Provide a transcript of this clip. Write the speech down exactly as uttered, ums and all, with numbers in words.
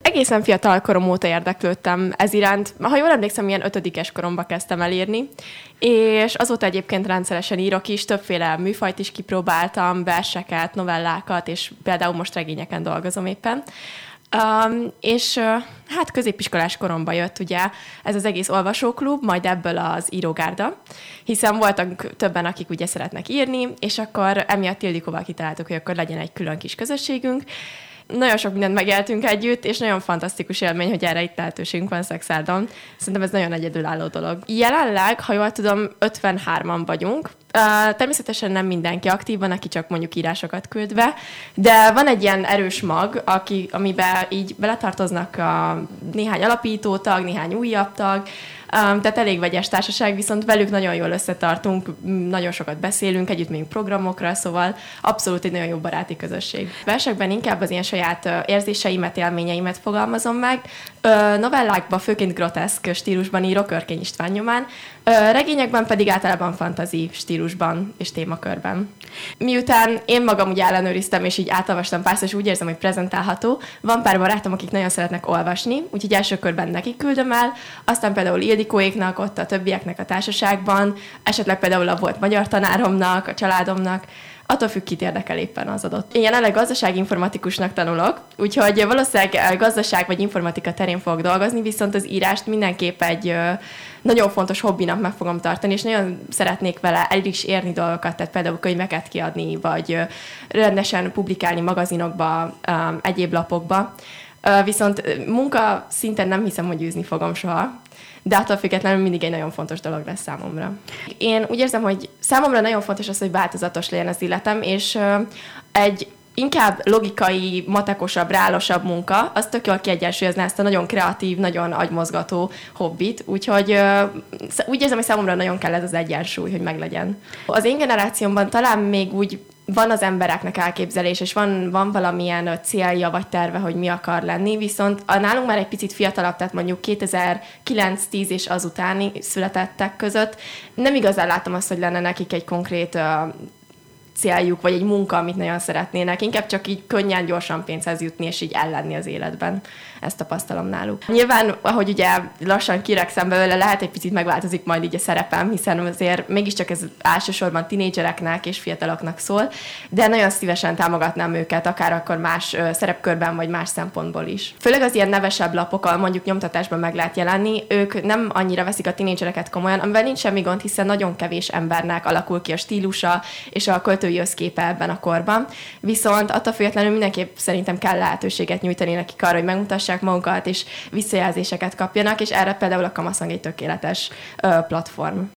Egészen fiatal korom óta érdeklődtem ez iránt. Ha jól emlékszem, ilyen ötödikes koromba kezdtem el írni, és azóta egyébként rendszeresen írok is, többféle műfajt is kipróbáltam, verseket, novellákat, és például most regényeken dolgozom éppen. Um, és uh, hát középiskolás koromban jött ugye ez az egész olvasóklub, majd ebből az írógárda, hiszen voltak többen, akik ugye szeretnek írni, és akkor emiatt Ildikóval kitaláltuk, hogy akkor legyen egy külön kis közösségünk. Nagyon sok mindent megéltünk együtt, és nagyon fantasztikus élmény, hogy erre itt lehetőségünk van Szexárdon. Szerintem ez nagyon egyedülálló dolog. Jelenleg, ha jól tudom, ötvenhárman vagyunk. Uh, természetesen nem mindenki aktív, van, aki csak mondjuk írásokat küld be, de van egy ilyen erős mag, aki, amiben így beletartoznak a néhány alapítótag, néhány újabb tag, Um, tehát elég vegyes társaság, viszont velük nagyon jól összetartunk, nagyon sokat beszélünk, együtt megyünk programokra, szóval abszolút egy nagyon jó baráti közösség. Versekben inkább az ilyen saját uh, érzéseimet, élményeimet fogalmazom meg. Uh, novellákban főként groteszk stílusban írok, Örkény István nyomán, uh, regényekben pedig általában fantasy stílusban és témakörben. Miután én magam úgy ellenőriztem, és így átolvastam párszor, és úgy érzem, hogy prezentálható, van pár barátom, akik nagyon szeretnek olvasni, úgyhogy első körben nekik küldöm el, aztán például Ildikóéknak, ott a többieknek a társaságban, esetleg például a volt magyar tanáromnak, a családomnak, attól függ, kit érdekel éppen az adott. Én jelenleg gazdaságinformatikusnak tanulok, úgyhogy valószínűleg gazdaság vagy informatika terén fogok dolgozni, viszont az írást mindenképp egy nagyon fontos hobbinak meg fogom tartani, és nagyon szeretnék vele el is érni dolgokat, tehát például könyveket kiadni, vagy rendesen publikálni magazinokba, egyéb lapokba. Viszont munka szinten nem hiszem, hogy űzni fogom soha, de attól függetlenül mindig egy nagyon fontos dolog lesz számomra. Én úgy érzem, hogy számomra nagyon fontos az, hogy változatos legyen az életem, és egy inkább logikai, matekosabb, reálosabb munka, az tök jól kiegyensúlyozná ezt a nagyon kreatív, nagyon agymozgató hobbit, úgyhogy úgy érzem, hogy számomra nagyon kell ez az egyensúly, hogy meglegyen. Az én generációmban talán még úgy van az embereknek elképzelés, és van, van valamilyen célja vagy terve, hogy mi akar lenni, viszont a nálunk már egy picit fiatalabb, tehát mondjuk kétezer-kilenc-tíz és azutáni születettek között nem igazán látom azt, hogy lenne nekik egy konkrét uh, céljuk, vagy egy munka, amit nagyon szeretnének. Inkább csak így könnyen, gyorsan pénzhez jutni, és így ellenni az életben. Ezt tapasztalom náluk. Nyilván, ahogy ugye lassan kiregszem belőle, lehet egy picit megváltozik majd így a szerepem, hiszen azért mégiscsak ez elsősorban tinédzsereknek és fiataloknak szól, de nagyon szívesen támogatnám őket, akár akkor más ö, szerepkörben, vagy más szempontból is. Főleg az ilyen nevesebb lapok, mondjuk nyomtatásban meg lehet jelenni, ők nem annyira veszik a tinédzsereket komolyan, amivel nincs semmi gond, hiszen nagyon kevés embernek alakul ki a stílusa és a költői összképe ebben a korban. Viszont attól függetlenül mindenképp szerintem kell lehetőséget nyújtani nekik arra, hogy megmutassák magukat, és visszajelzéseket kapjanak, és erre például a Kamaszang egy tökéletes ö, platform.